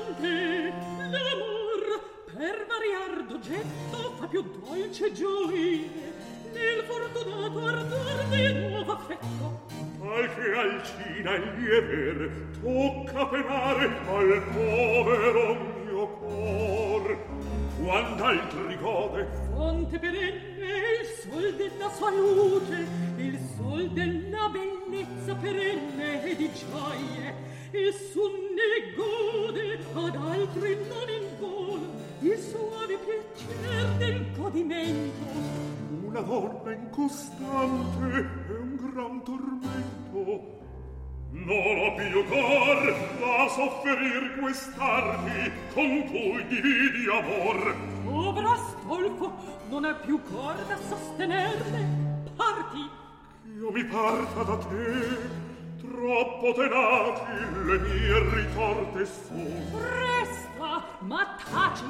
costante. L'amor per variar d'oggetto fa più dolce gioire nel fortunato ardor del nuovo affetto. Qualche alcina il liever tocca penare al povero mio cor. Quando altri gode fonte perenne il sol della sua luce, il sol della bellezza perenne e di gioie, e su ne gode ad altri non invola il suave piacer del godimento. Una donna incostante è un gran tormento. Non ho più cor da sofferir quest'arti con cui dividi amor. Povero Astolfo, non hai più cor da sostenerle. Parti. Io mi parta da te, troppo tenaci le mie ritorte son. Resta, ma taci.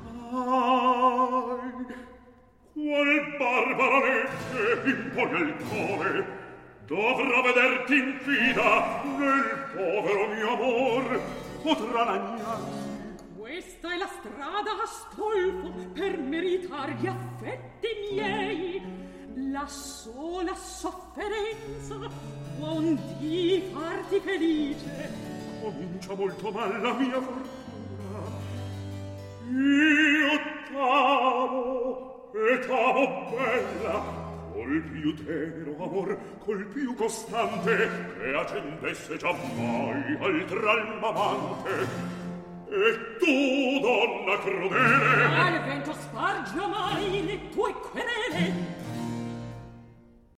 Ai, qual barbara legge impone il cuore, dovrò vederti infida nel povero mio amor, potrà lagnarsi. Questa è la strada, Astolfo, per meritare gli affetti miei. La sola sofferenza può un dì farti felice. Comincia molto mal la mia fortuna. Io t'amo e t'amo bella, col più tenero amor, col più costante, che accendesse giammai altr'alma amante. E tu, donna crudele, al vento spargi mai le tue querele.